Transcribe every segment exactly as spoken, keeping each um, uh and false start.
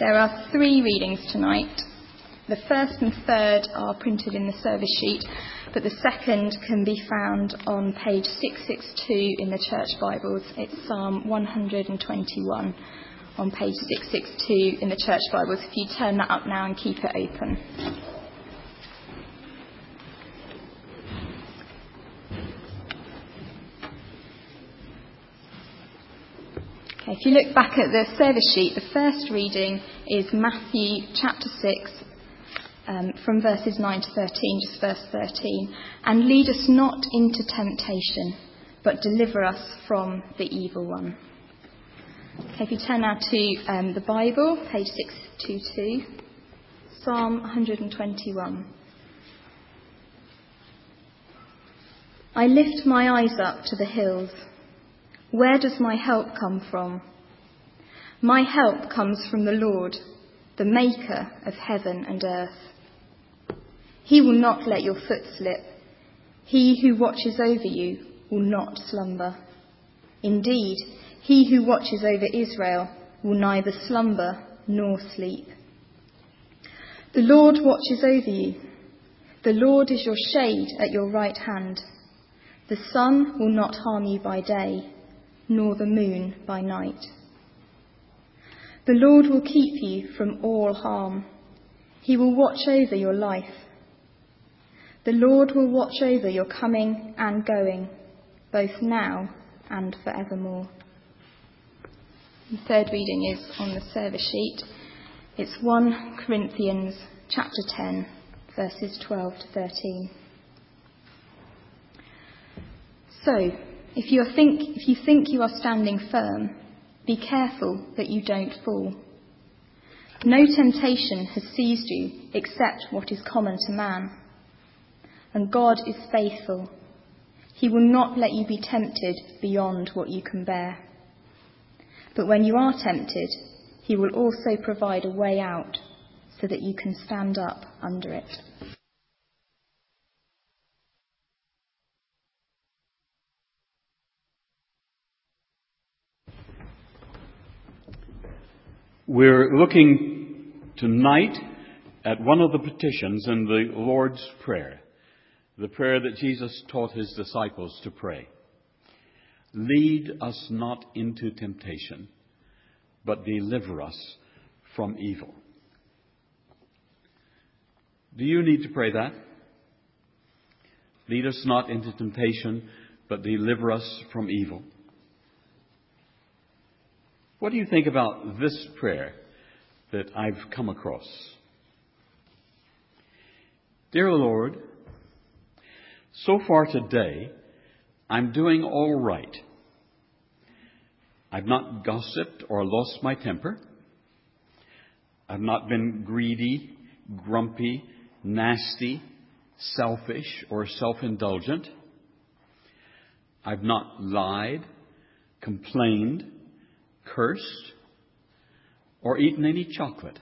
There are three readings tonight. The first and third are printed in the service sheet, but the second can be found on page six sixty-two in the Church Bibles. It's Psalm one twenty-one on page six sixty-two in the Church Bibles. If you turn that up now and keep it open. Okay, if you look back at the service sheet, the first reading is Matthew chapter six, um, from verses nine to thirteen, just verse thirteen. And lead us not into temptation, but deliver us from the evil one. Okay, if you turn now to um, the Bible, page six twenty-two, Psalm one twenty-one. I lift my eyes up to the hills. Where does my help come from? My help comes from the Lord, the maker of heaven and earth. He will not let your foot slip. He who watches over you will not slumber. Indeed, he who watches over Israel will neither slumber nor sleep. The Lord watches over you. The Lord is your shade at your right hand. The sun will not harm you by day, nor the moon by night. The Lord will keep you from all harm. He will watch over your life. The Lord will watch over your coming and going, both now and forevermore. The third reading is on the service sheet. It's First Corinthians chapter ten, verses twelve to thirteen. So, If you, think, if you think you are standing firm, be careful that you don't fall. No temptation has seized you except what is common to man. And God is faithful. He will not let you be tempted beyond what you can bear. But when you are tempted, he will also provide a way out so that you can stand up under it. We're looking tonight at one of the petitions in the Lord's Prayer, the prayer that Jesus taught his disciples to pray. Lead us not into temptation, but deliver us from evil. Do you need to pray that? Lead us not into temptation, but deliver us from evil. What do you think about this prayer that I've come across? Dear Lord, so far today, I'm doing all right. I've not gossiped or lost my temper. I've not been greedy, grumpy, nasty, selfish, or self-indulgent. I've not lied, complained, cursed, or eaten any chocolate.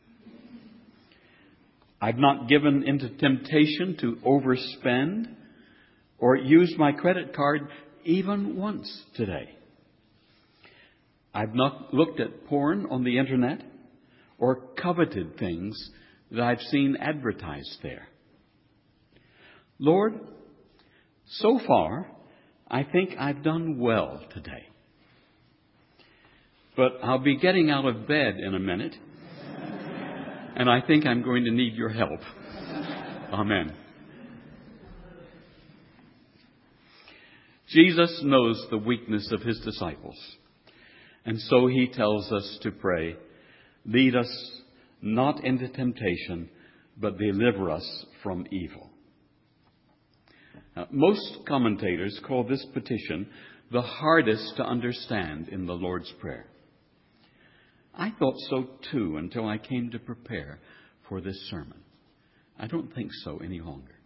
I've not given into temptation to overspend or used my credit card even once today. I've not looked at porn on the internet or coveted things that I've seen advertised there. Lord, so far, I think I've done well today. But I'll be getting out of bed in a minute, and I think I'm going to need your help. Amen. Jesus knows the weakness of his disciples, and so he tells us to pray, lead us not into temptation, but deliver us from evil. Now, most commentators call this petition the hardest to understand in the Lord's Prayer. I thought so too until I came to prepare for this sermon. I don't think so any longer.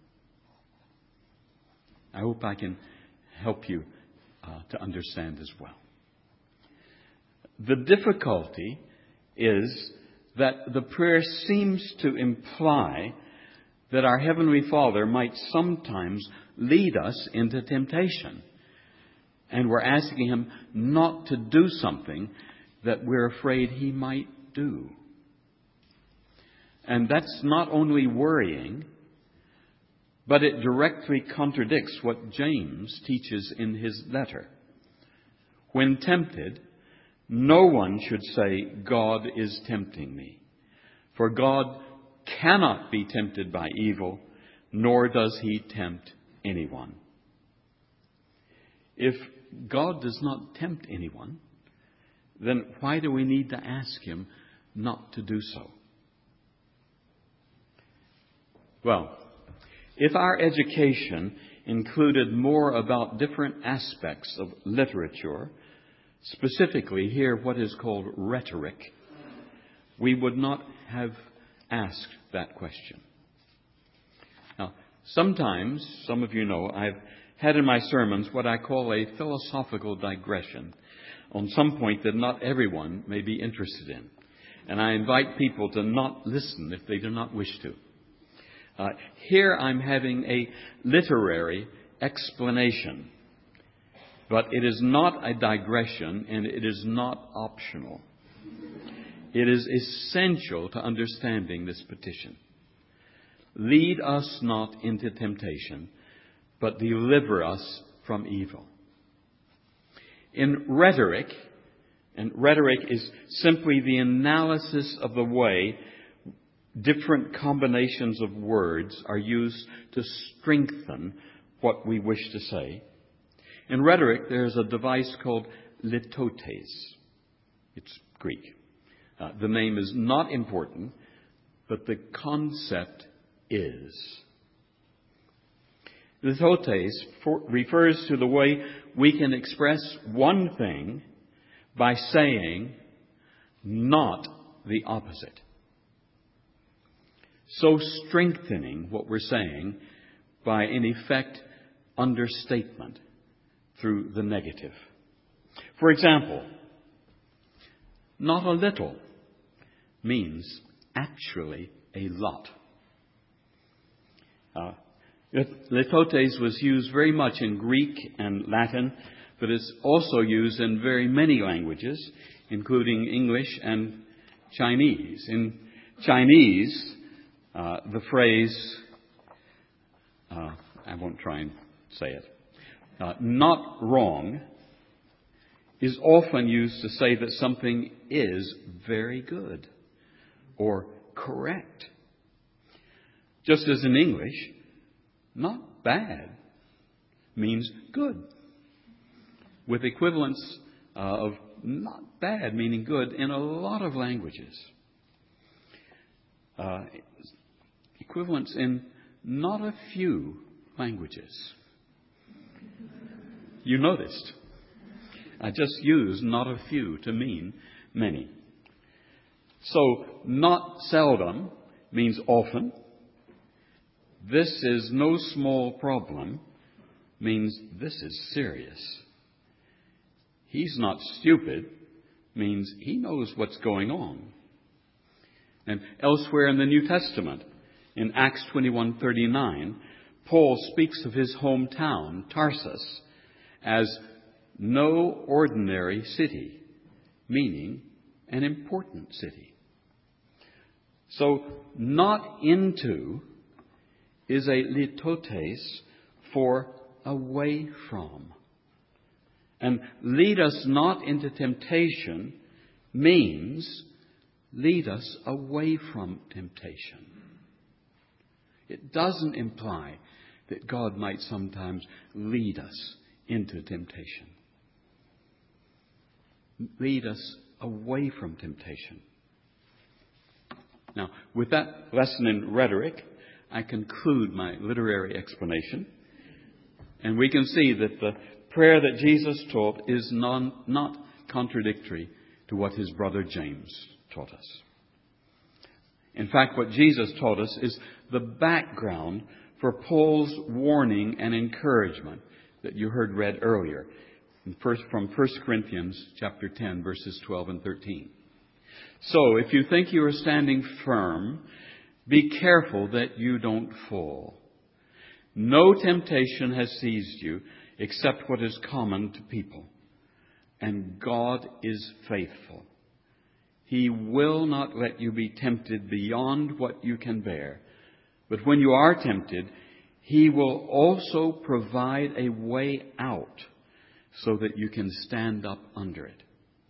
I hope I can help you uh, to understand as well. The difficulty is that the prayer seems to imply that our Heavenly Father might sometimes lead us into temptation. And we're asking him not to do something that we're afraid he might do. And that's not only worrying, but it directly contradicts what James teaches in his letter. When tempted, no one should say, God is tempting me. For God cannot be tempted by evil, nor does he tempt anyone. If God does not tempt anyone, then why do we need to ask him not to do so? Well, if our education included more about different aspects of literature, specifically here what is called rhetoric, we would not have asked that question. Now, sometimes, some of you know, I've had in my sermons what I call a philosophical digression on some point that not everyone may be interested in. And I invite people to not listen if they do not wish to. Uh, here I'm having a literary explanation, but it is not a digression and it is not optional. It is essential to understanding this petition. Lead us not into temptation, but deliver us from evil. In rhetoric, and rhetoric is simply the analysis of the way different combinations of words are used to strengthen what we wish to say. In rhetoric, there's a device called litotes. It's Greek. Uh, the name is not important, but the concept is. Litotes for, refers to the way we can express one thing by saying not the opposite. So strengthening what we're saying by, in effect, understatement through the negative. For example, not a little means actually a lot. Uh, litotes was used very much in Greek and Latin, but it's also used in very many languages, including English and Chinese. In Chinese, uh, the phrase, uh, I won't try and say it, uh, not wrong, is often used to say that something is very good or correct. Just as in English, not bad means good, with equivalents uh, of not bad meaning good in a lot of languages. Uh, equivalents in not a few languages. You noticed. I just used not a few to mean many. So, not seldom means often. This is no small problem means this is serious. He's not stupid means he knows what's going on. And elsewhere in the New Testament, in Acts twenty-one thirty-nine, Paul speaks of his hometown, Tarsus, as no ordinary city, meaning an important city. So, not into is a litotes for away from. And lead us not into temptation means lead us away from temptation. It doesn't imply that God might sometimes lead us into temptation. Lead us away from temptation. Now, with that lesson in rhetoric, I conclude my literary explanation. And we can see that the prayer that Jesus taught is non, not contradictory to what his brother James taught us. In fact, what Jesus taught us is the background for Paul's warning and encouragement that you heard read earlier from First Corinthians chapter ten, verses twelve and thirteen. So, if you think you are standing firm, be careful that you don't fall. No temptation has seized you except what is common to people. And God is faithful. He will not let you be tempted beyond what you can bear. But when you are tempted, He will also provide a way out so that you can stand up under it.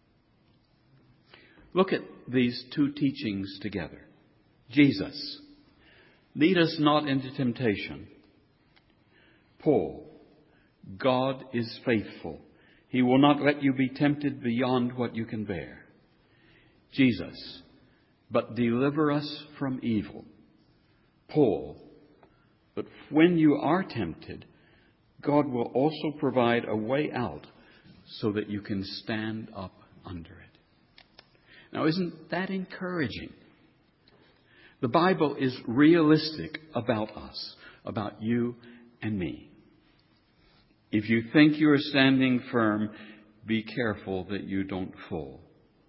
Look at these two teachings together. Jesus, lead us not into temptation. Paul, God is faithful. He will not let you be tempted beyond what you can bear. Jesus, but deliver us from evil. Paul, but when you are tempted, God will also provide a way out so that you can stand up under it. Now, isn't that encouraging? The Bible is realistic about us, about you and me. If you think you are standing firm, be careful that you don't fall.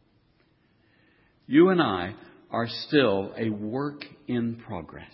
You and I are still a work in progress.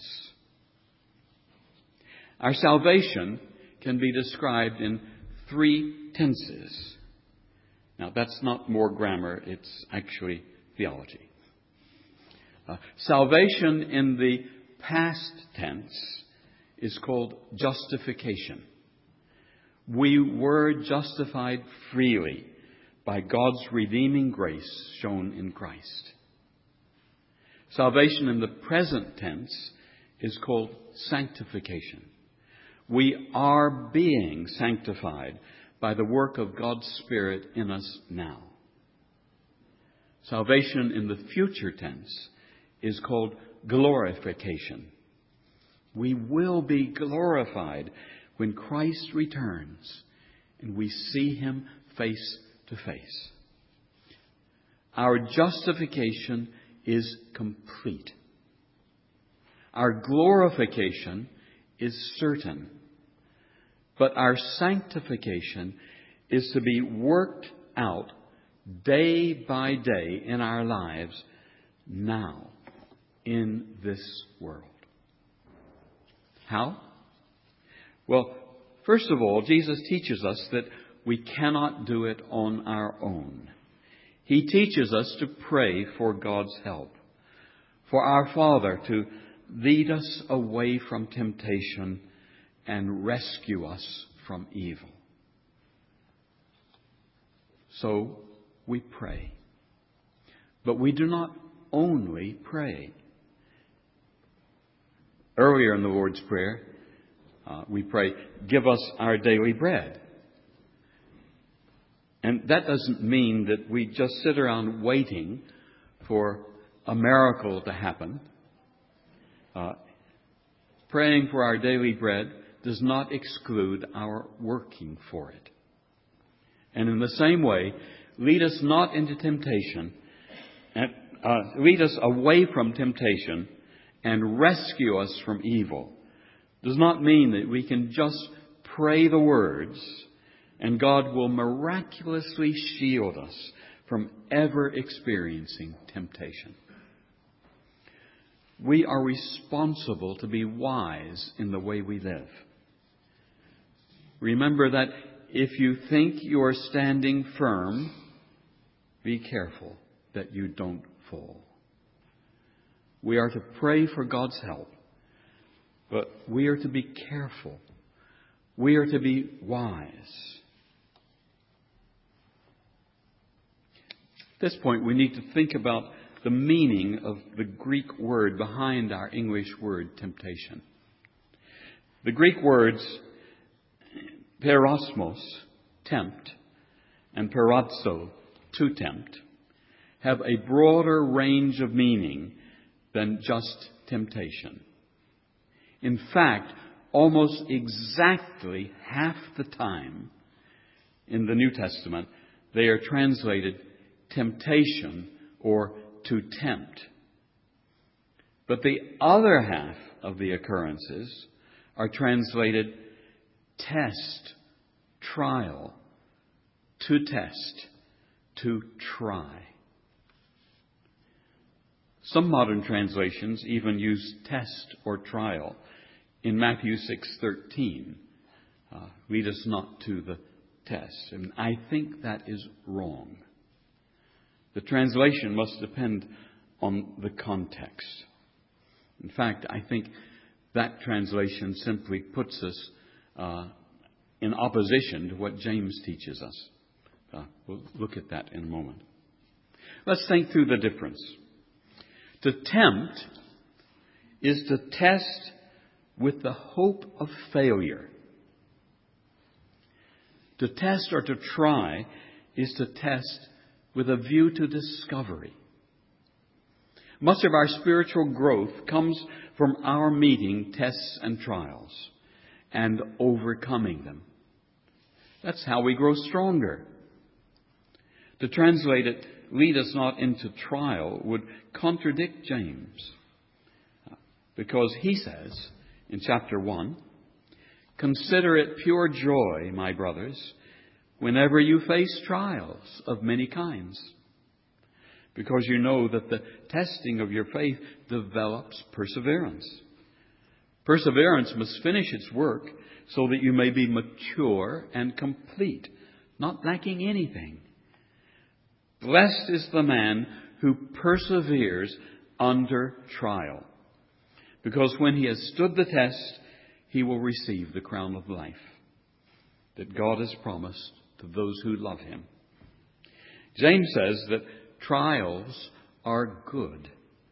Our salvation can be described in three tenses. Now, that's not more grammar, it's actually theology. Uh, salvation in the past tense is called justification. We were justified freely by God's redeeming grace shown in Christ. Salvation in the present tense is called sanctification. We are being sanctified by the work of God's Spirit in us now. Salvation in the future tense is called glorification. We will be glorified when Christ returns and we see Him face to face. Our justification is complete. Our glorification is certain. But our sanctification is to be worked out day by day in our lives now in this world. How? Well, first of all, Jesus teaches us that we cannot do it on our own. He teaches us to pray for God's help, for our Father to lead us away from temptation and rescue us from evil. So we pray. But we do not only pray. Earlier in the Lord's Prayer, uh, we pray, "Give us our daily bread." And that doesn't mean that we just sit around waiting for a miracle to happen. Uh, praying for our daily bread does not exclude our working for it. And in the same way, lead us not into temptation, and uh, lead us away from temptation and rescue us from evil. Does not mean that we can just pray the words and God will miraculously shield us from ever experiencing temptation. We are responsible to be wise in the way we live. Remember that if you think you are standing firm, be careful that you don't fall. We are to pray for God's help, but we are to be careful. We are to be wise. At this point, we need to think about the meaning of the Greek word behind our English word temptation. The Greek words perosmos, tempt, and perazzo, to tempt, have a broader range of meaning than just temptation. In fact, almost exactly half the time in the New Testament, they are translated temptation or to tempt. But the other half of the occurrences are translated test, trial, to test, to try. Some modern translations even use test or trial. In Matthew six thirteen, uh, lead us not to the test. And I think that is wrong. The translation must depend on the context. In fact, I think that translation simply puts us uh, in opposition to what James teaches us. Uh, we'll look at that in a moment. Let's think through the difference. To tempt is to test with the hope of failure. To test or to try is to test with a view to discovery. Much of our spiritual growth comes from our meeting tests and trials and overcoming them. That's how we grow stronger. To translate it, lead us not into trial, would contradict James. Because he says in chapter one, consider it pure joy, my brothers, whenever you face trials of many kinds. Because you know that the testing of your faith develops perseverance. Perseverance must finish its work so that you may be mature and complete, not lacking anything. Blessed is the man who perseveres under trial, because when he has stood the test, he will receive the crown of life that God has promised to those who love him. James says that trials are good,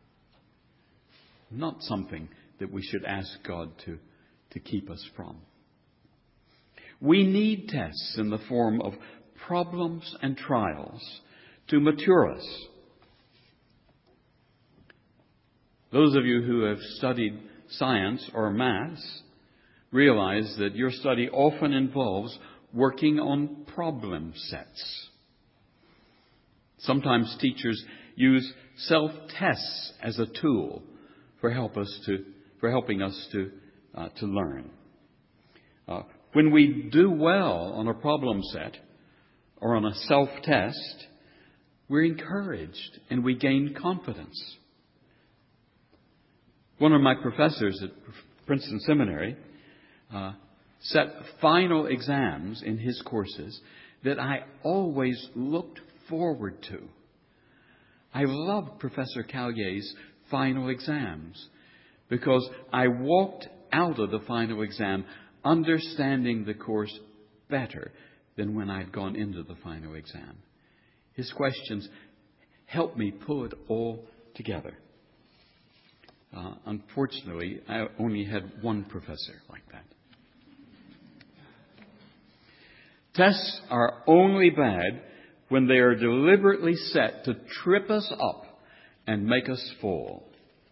not something that we should ask God to, to keep us from. We need tests in the form of problems and trials to mature us. Those of you who have studied science or maths realize that your study often involves working on problem sets. Sometimes teachers use self-tests as a tool for help us to for helping us to uh, to learn. Uh, when we do well on a problem set or on a self-test, we're encouraged and we gain confidence. One of my professors at Princeton Seminary uh, set final exams in his courses that I always looked forward to. I loved Professor Callier's final exams because I walked out of the final exam understanding the course better than when I'd gone into the final exam. His questions helped me pull it all together. Uh, unfortunately, I only had one professor like that. Tests are only bad when they are deliberately set to trip us up and make us fall.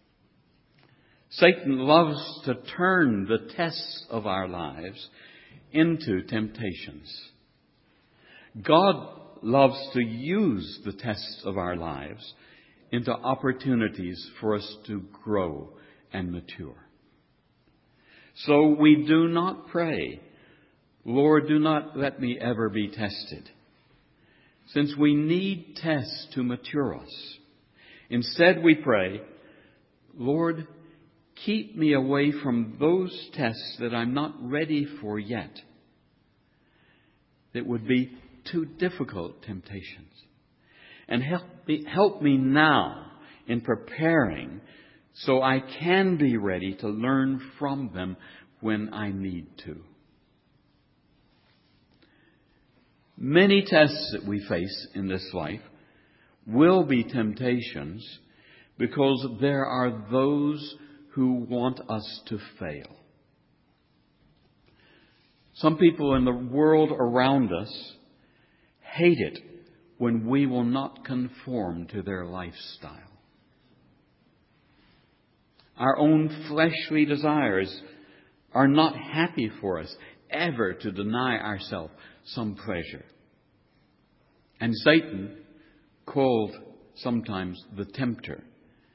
Satan loves to turn the tests of our lives into temptations. God loves to use the tests of our lives into opportunities for us to grow and mature. So we do not pray, Lord, do not let me ever be tested, since we need tests to mature us. Instead, we pray, Lord, keep me away from those tests that I'm not ready for yet, that would be too difficult temptations. And help me, help me now in preparing so I can be ready to learn from them when I need to. Many tests that we face in this life will be temptations because there are those who want us to fail. Some people in the world around us hate it when we will not conform to their lifestyle. Our own fleshly desires are not happy for us ever to deny ourselves some pleasure. And Satan, called sometimes the tempter,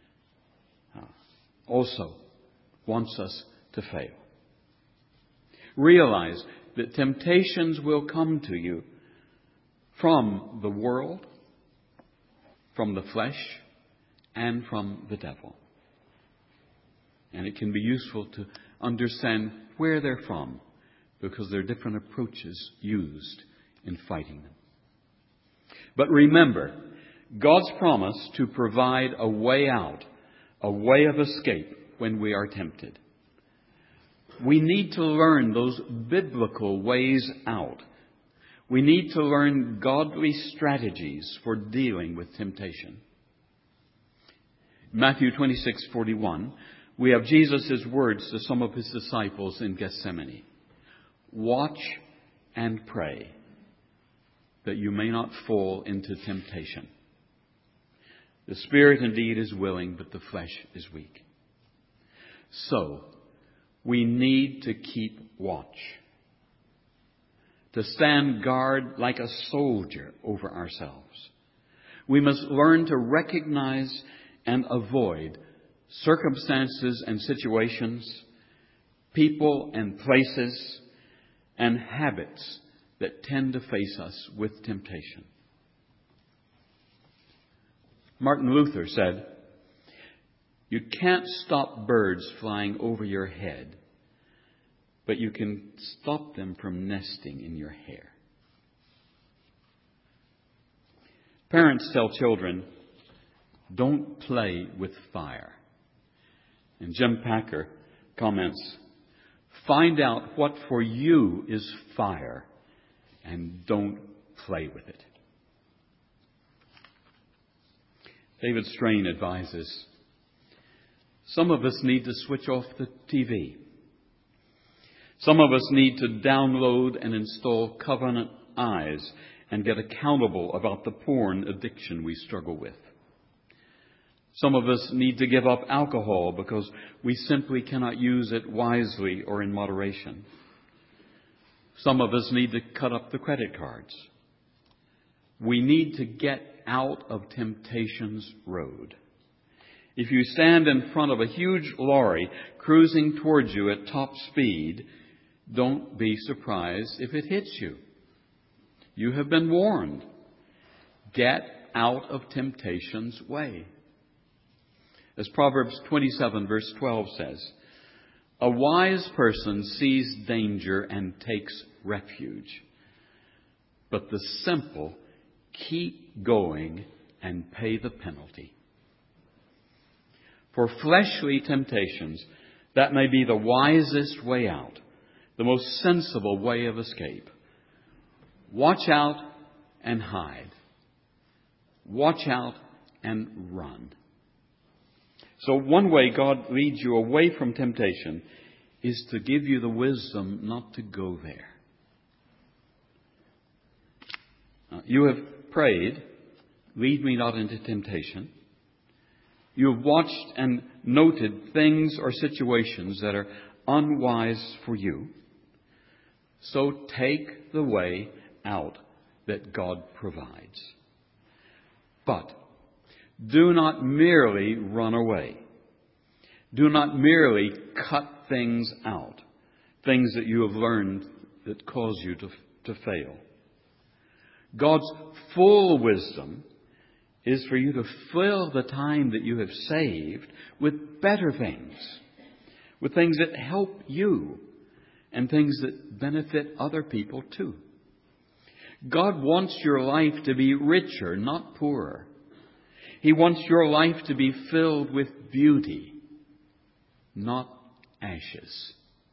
also wants us to fail. Realize that temptations will come to you from the world, from the flesh, and from the devil. And it can be useful to understand where they're from, because there are different approaches used in fighting them. But remember, God's promise to provide a way out, a way of escape when we are tempted. We need to learn those biblical ways out. We need to learn godly strategies for dealing with temptation. Matthew twenty-six forty-one, we have Jesus' words to some of his disciples in Gethsemane. Watch and pray that you may not fall into temptation. The spirit indeed is willing, but the flesh is weak. So, we need to keep watch. To stand guard like a soldier over ourselves. We must learn to recognize and avoid circumstances and situations, people and places, and habits that tend to face us with temptation. Martin Luther said, "You can't stop birds flying over your head, but you can stop them from nesting in your hair." Parents tell children, "Don't play with fire." And Jim Packer comments, "Find out what for you is fire and don't play with it." David Strain advises, some of us need to switch off the T V. Some of us need to download and install Covenant Eyes and get accountable about the porn addiction we struggle with. Some of us need to give up alcohol because we simply cannot use it wisely or in moderation. Some of us need to cut up the credit cards. We need to get out of temptation's road. If you stand in front of a huge lorry cruising towards you at top speed, don't be surprised if it hits you. You have been warned. Get out of temptation's way. As Proverbs twenty-seven verse twelve says, "A wise person sees danger and takes refuge, but the simple keep going and pay the penalty." For fleshly temptations, that may be the wisest way out, the most sensible way of escape. Watch out and hide. Watch out and run. So one way God leads you away from temptation is to give you the wisdom not to go there. Uh, you have prayed, "Lead me not into temptation." You have watched and noted things or situations that are unwise for you. So take the way out that God provides. But do not merely run away. Do not merely cut things out, things that you have learned that cause you to, to fail. God's full wisdom is for you to fill the time that you have saved with better things, with things that help you and things that benefit other people too. God wants your life to be richer, not poorer. He wants your life to be filled with beauty, not ashes.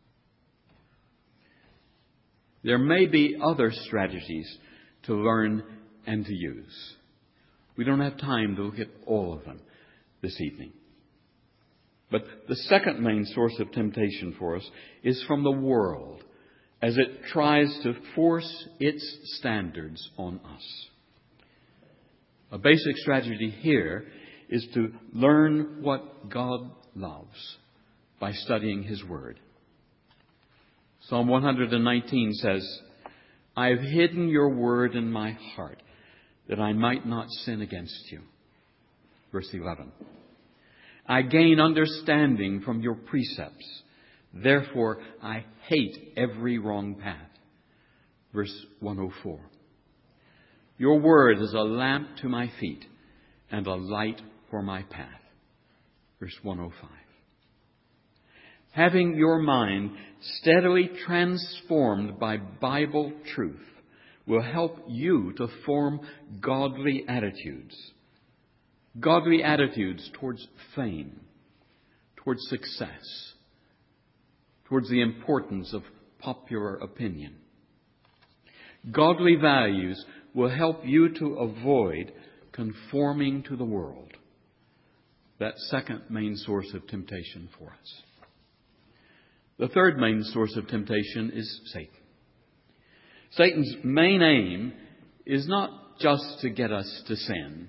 There may be other strategies to learn and to use. We don't have time to look at all of them this evening. But the second main source of temptation for us is from the world, as it tries to force its standards on us. A basic strategy here is to learn what God loves by studying His Word. Psalm one nineteen says, "I have hidden your word in my heart, that I might not sin against you." Verse eleven, "I gain understanding from your precepts. Therefore, I hate every wrong path." Verse one oh four, "Your word is a lamp to my feet and a light for my path." Verse one oh five. Having your mind steadily transformed by Bible truth will help you to form godly attitudes, godly attitudes towards fame, towards success, towards the importance of popular opinion. Godly values will help you to avoid conforming to the world. That second main source of temptation for us. The third main source of temptation is Satan. Satan's main aim is not just to get us to sin.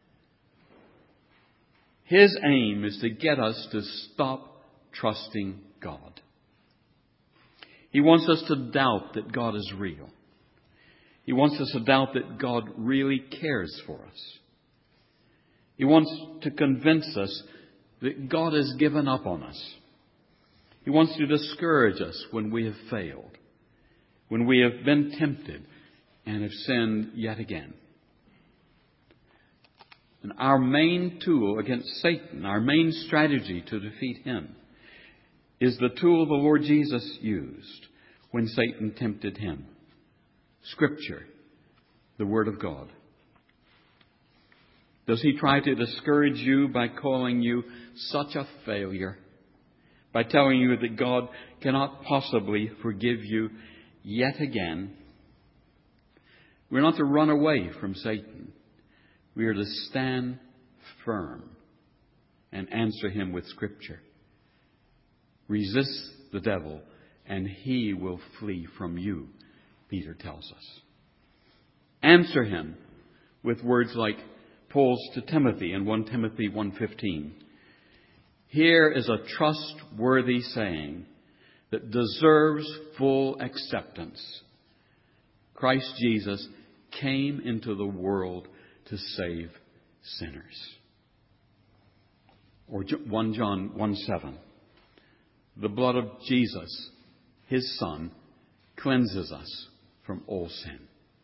His aim is to get us to stop trusting God. He wants us to doubt that God is real. He wants us to doubt that God really cares for us. He wants to convince us that God has given up on us. He wants to discourage us when we have failed, when we have been tempted and have sinned yet again. And our main tool against Satan, our main strategy to defeat him, is the tool the Lord Jesus used when Satan tempted him. Scripture, the Word of God. Does he try to discourage you by calling you such a failure? By telling you that God cannot possibly forgive you yet again? We're not to run away from Satan. We are to stand firm and answer him with Scripture. Resist the devil and he will flee from you, Peter tells us. Answer him with words like Paul's to Timothy in First Timothy one fifteen. Here is a trustworthy saying that deserves full acceptance. Christ Jesus came into the world to save sinners. Or First John one seven. The blood of Jesus, his Son, cleanses us from all sin.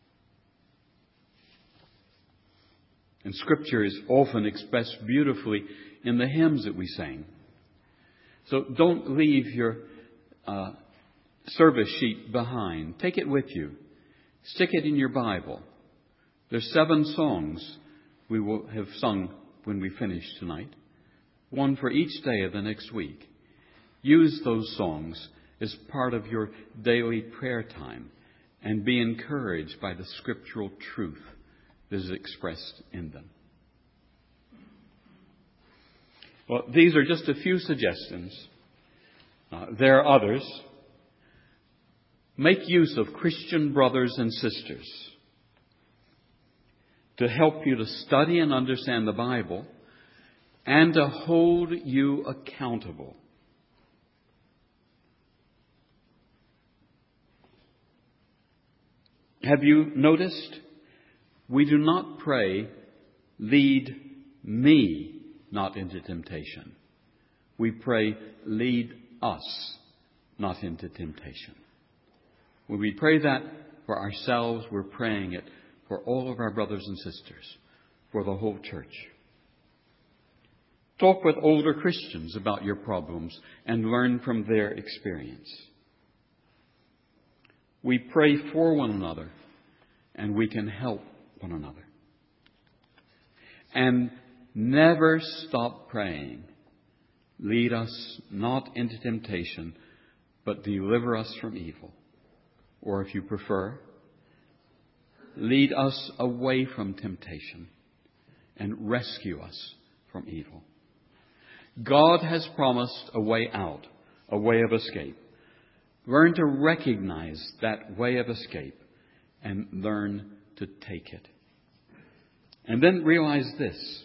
And Scripture is often expressed beautifully in the hymns that we sing. So don't leave your uh, service sheet behind. Take it with you. Stick it in your Bible. There's seven songs we will have sung when we finish tonight. One for each day of the next week. Use those songs as part of your daily prayer time and be encouraged by the scriptural truth that is expressed in them. Well, these are just a few suggestions. Uh, there are others. Make use of Christian brothers and sisters to help you to study and understand the Bible and to hold you accountable. Have you noticed? We do not pray, lead me not into temptation. We pray, lead us not into temptation. When we pray that for ourselves, we're praying it for all of our brothers and sisters, for the whole church. Talk with older Christians about your problems and learn from their experience. We pray for one another and we can help one another. And never stop praying. Lead us not into temptation, but deliver us from evil. Or if you prefer, lead us away from temptation and rescue us from evil. God has promised a way out, a way of escape. Learn to recognize that way of escape and learn to take it. And then realize this.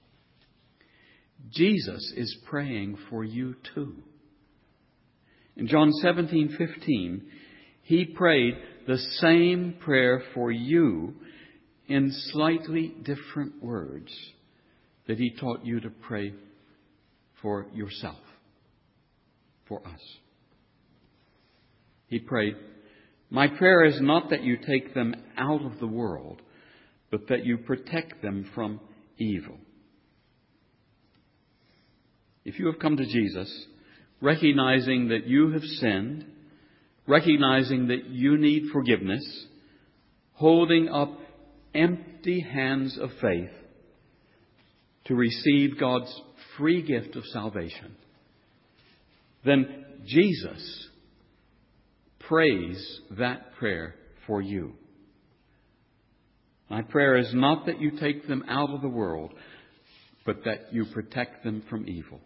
Jesus is praying for you too. In John seventeen fifteen, he prayed the same prayer for you in slightly different words that he taught you to pray for yourself, for us. He prayed, my prayer is not that you take them out of the world, but that you protect them from evil. If you have come to Jesus, recognizing that you have sinned, recognizing that you need forgiveness, holding up empty hands of faith, to receive God's free gift of salvation, then Jesus prays that prayer for you. My prayer is not that you take them out of the world, but that you protect them from evil.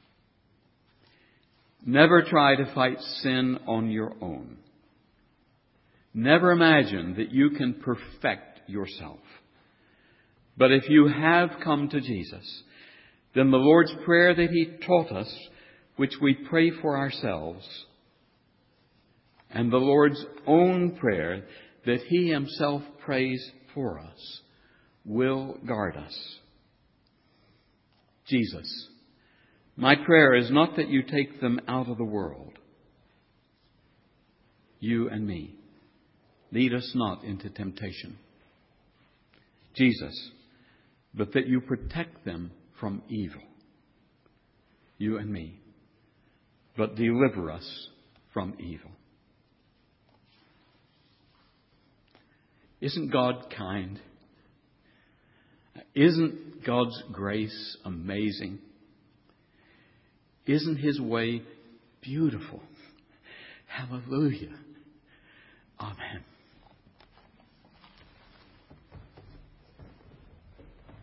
Never try to fight sin on your own. Never imagine that you can perfect yourself. But if you have come to Jesus, then the Lord's Prayer that He taught us, which we pray for ourselves, and the Lord's own prayer that He Himself prays for us, will guard us. Jesus, my prayer is not that you take them out of the world. You and me. Lead us not into temptation. Jesus, but that you protect them from evil. You and me. But deliver us from evil. Isn't God kind? Isn't God's grace amazing? Isn't His way beautiful? Hallelujah. Amen.